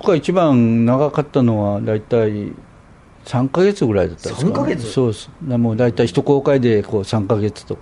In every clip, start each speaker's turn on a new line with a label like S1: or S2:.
S1: が一番長かったのはだいたい3ヶ月ぐらいだったんですか、ね、
S2: 3ヶ月？
S1: そうです。もうだいたい一航海でこう3ヶ月とか。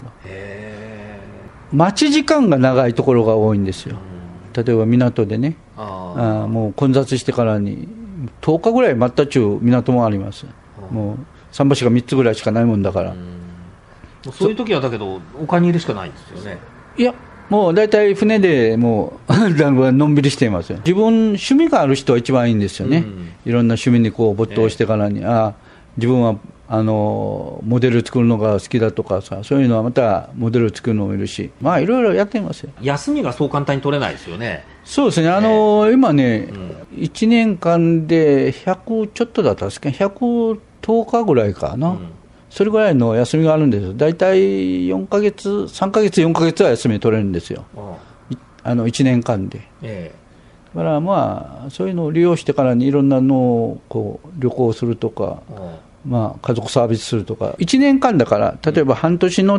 S1: 待ち時間が長いところが多いんですよ。例えば港でね、もう混雑してからに10日ぐらい待ったっちゅう港もあります。もう桟橋が3つぐらいしかないもんだから。
S2: そういう時はだけどお金入れしかないんですよね。
S1: いや、もう大体船でもうのんびりしていますよ。自分趣味がある人は一番いいんですよね。いろんな趣味にこう没頭してからに、自分はモデル作るのが好きだとかさ、そういうのはまたモデル作るのもいるし、まあいろいろやってますよ。
S2: 休みがそう簡単に取れないですよね。
S1: そうですね、今ね、1年間で100ちょっとだったんですか、110日ぐらいかな、それぐらいの休みがあるんですよ。大体4ヶ月、3ヶ月、4ヶ月は休み取れるんですよ、1年間で。だからまあ、そういうのを利用してからにいろんなのをこう旅行するとか、まあ、家族サービスするとか、1年間だから、例えば半年乗って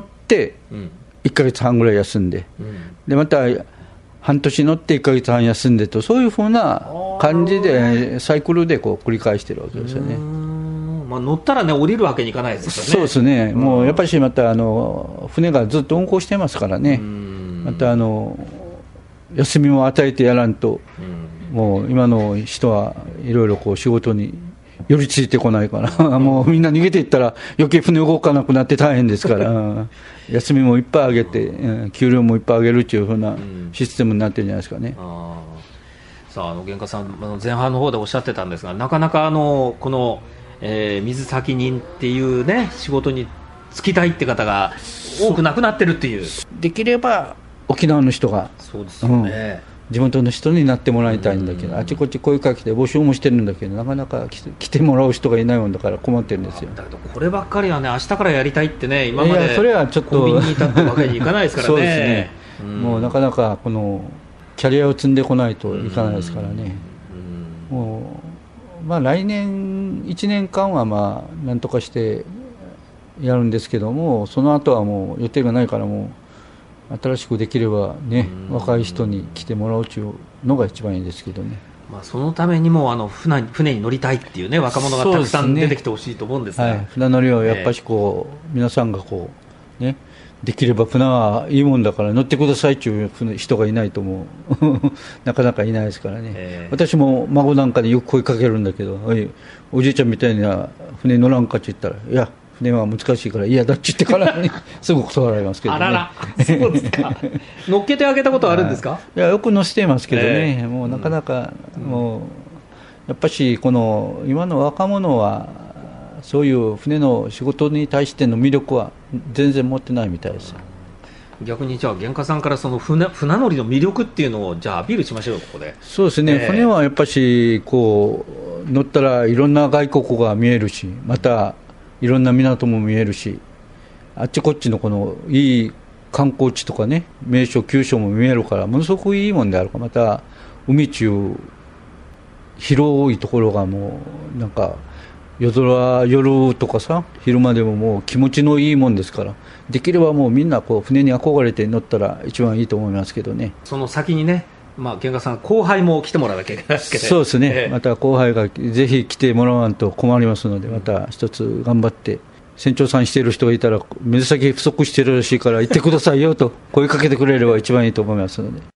S1: 、1ヶ月半ぐらい休んで、でまた半年乗って1ヶ月半休んでと、そういうふうな感じで、サイクルでこう繰り返してるわけですよね。
S2: 乗ったらね、降りるわけにいかないですよね。
S1: そうですね、もうやっぱりまた船がずっと運航してますからね、また休みも与えてやらんと、もう今の人はいろいろこう仕事に寄りついてこないからもうみんな逃げていったら余計船動かなくなって大変ですから休みもいっぱいあげて、給料もいっぱいあげるっていうふうなシステムになってるんじゃないですかね。
S2: さあ、源家さん前半の方でおっしゃってたんですが、なかなかこの、水先人っていうね仕事に就きたいって方が多くなくなってるっていう。
S1: できれば沖縄の人が、
S2: そうですよね、
S1: 地元の人になってもらいたいんだけど、あちこち声かけて募集もしてるんだけど、なかなか来てもらう人がいないもんだから困ってるんですよ。
S2: だけどこればっかりはね、明日からやりたいってね、今まで
S1: それはちょっと
S2: コンビニにいたってわけにいかないですからね。
S1: そうですね、もうなかなかこのキャリアを積んでこないといかないですからね。もう、まあ、来年1年間はまあなんとかしてやるんですけども、その後はもう予定がないから、もう新しくできればね、若い人に来てもらうというのが一番いいですけどね。
S2: まあ、そのためにも船に乗りたいっていうね、若者がたくさん出てきてほしいと思うんですが、
S1: 船乗りはやっぱしこう、皆さんがこうね、できれば船はいいもんだから乗ってくださいという人がいないともうなかなかいないですからね。私も孫なんかによく声かけるんだけど、おじいちゃんみたいな船乗らんかって言ったら、いや船は難しいから嫌だって言ってからにすぐ断られますけどね。
S2: あらら、そうですか。乗っけてあげたことはあるんですか？
S1: いや、よく乗せていますけどね、もうなかなか、もうやっぱしこの今の若者はそういう船の仕事に対しての魅力は全然持ってないみたいです。
S2: 逆にじゃあ源家さんからその船乗りの魅力っていうのをじゃあアピールしましょう、ここで。
S1: そうですね、船はやっぱしこう乗ったらいろんな外国が見えるし、またいろんな港も見えるし、あっちこっちのこのいい観光地とかね、名所旧所も見えるから、ものすごくいいもんであるか。また海中広いところがもうなんか夜とかさ、昼間でももう気持ちのいいもんですから、できればもうみんなこう船に憧れて乗ったら一番いいと思いますけどね。
S2: その先にね、源家さん後輩も来てもらわなきゃいけないわけで。
S1: そうですね、また後輩がぜひ来てもらわんと困りますので、また一つ頑張って船長さんしている人がいたら水先不足してるらしいから行ってくださいよと声かけてくれれば一番いいと思いますので。